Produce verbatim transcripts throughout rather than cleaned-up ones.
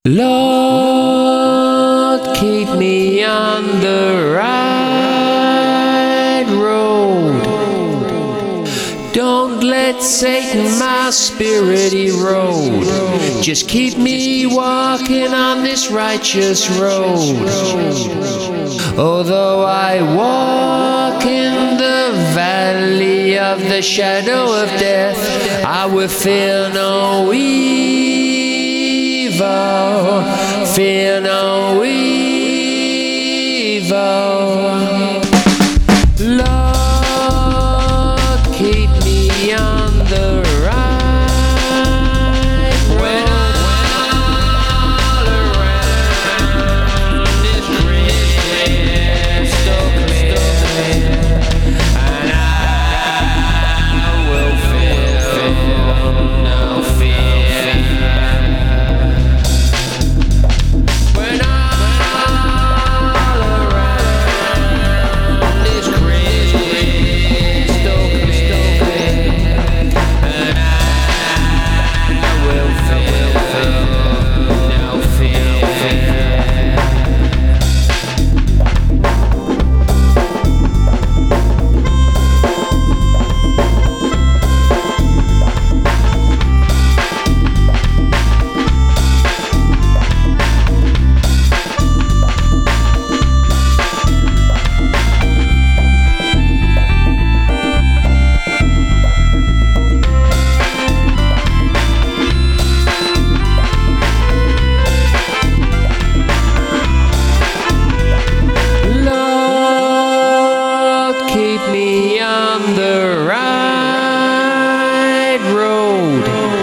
Lord, keep me on the right road. Don't let Satan my spirit erode. Just keep me walking on this righteous road. Although I walk in the valley of the shadow of death, I will fear no evil, fear no evil. Lord, keep me on the right road. When all around is crystal clear, and I will feel no fear. When all around is crystal clear, and I will feel no fear. Lord, keep me on the right road.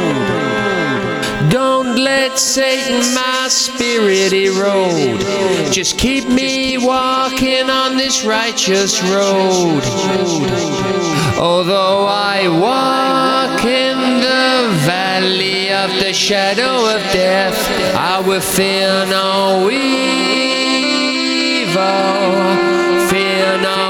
Don't let Satan my spirit erode. Just keep me walking on this righteous road. Although I walk in the valley of the shadow of death, I will fear no evil, fear no